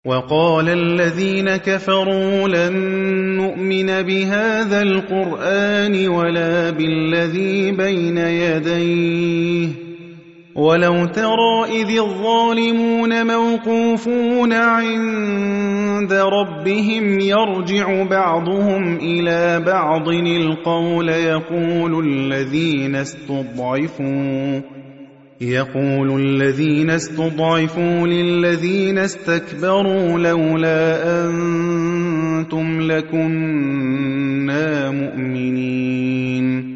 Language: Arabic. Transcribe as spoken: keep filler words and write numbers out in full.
وقال الذين كفروا لن نؤمن بهذا القرآن ولا بالذي بين يديه ولو ترى إذ الظالمون موقوفون عند ربهم يرجع بعضهم إلى بعض القول يقول الذين استضعفوا يقول الذين استضعفوا للذين استكبروا لولا أنتم لكنا مؤمنين